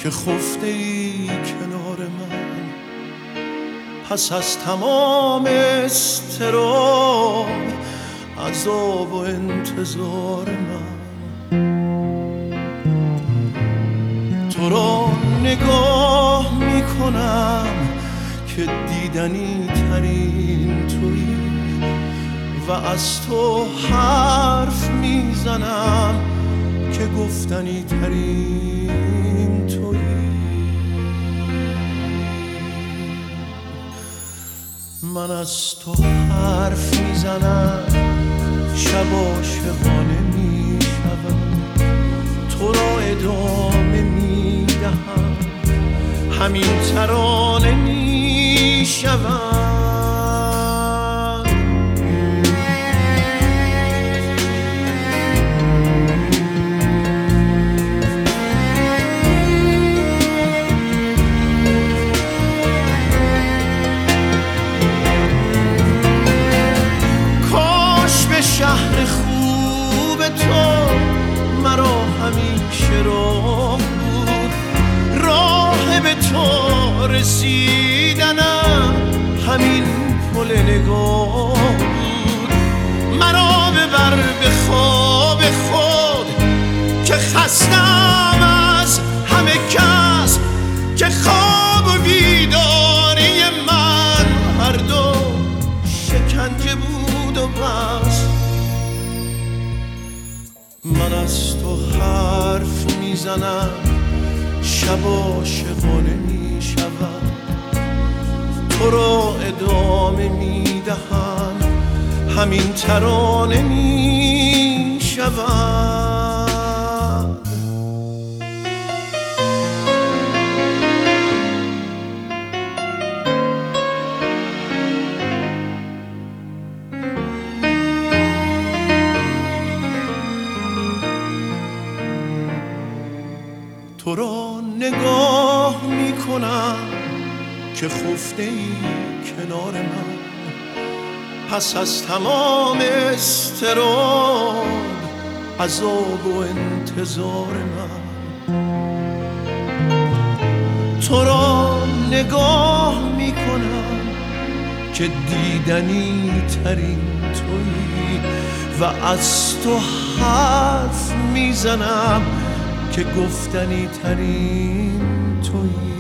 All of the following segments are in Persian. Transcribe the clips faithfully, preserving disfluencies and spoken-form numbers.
که خفته ای کنار من، پس از تمام اضطراب، عذاب و انتظار من. تو را نگاه میکنم که دیدنی ترین تویی و از تو حرف میزنم که گفتنی ترین تویی. من از تو حرف میزنم، شب عاشقانه میشوم، تو را ادامه میدهم، همین ترانه میشوم. شهر خوب تو مرا همیشه راه بود، راه به تو رسیدنم همین پل نگاه بود. مرا ببر به خواب خود که خستم از همه کس، که خواب و بیداری من هر دو شکنجه بود و بس. من از تو حرف میزنم، شب عاشقانه میشوم، تو را ادامه میدهم، همین ترانه میشوم. تو را نگاه میکنم که خفته ای کنار من، پس از تمام اضطراب، عذاب و انتظار من. تو را نگاه میکنم که دیدنی ترین تویی و از تو حرف میزنم که گفتنی ترین تویی.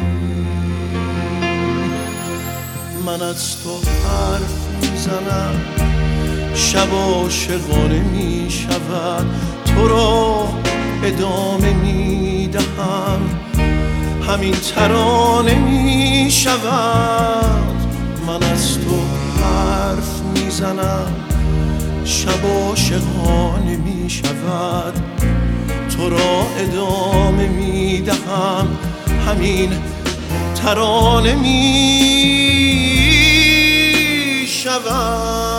من از تو حرف میزنم، شب عاشقانه میشود، تو را ادامه میدهم، همین ترانه میشود. من از تو حرف میزنم، شب عاشقانه میشود، تو را ادامه میدهم، همین ترانه میشود.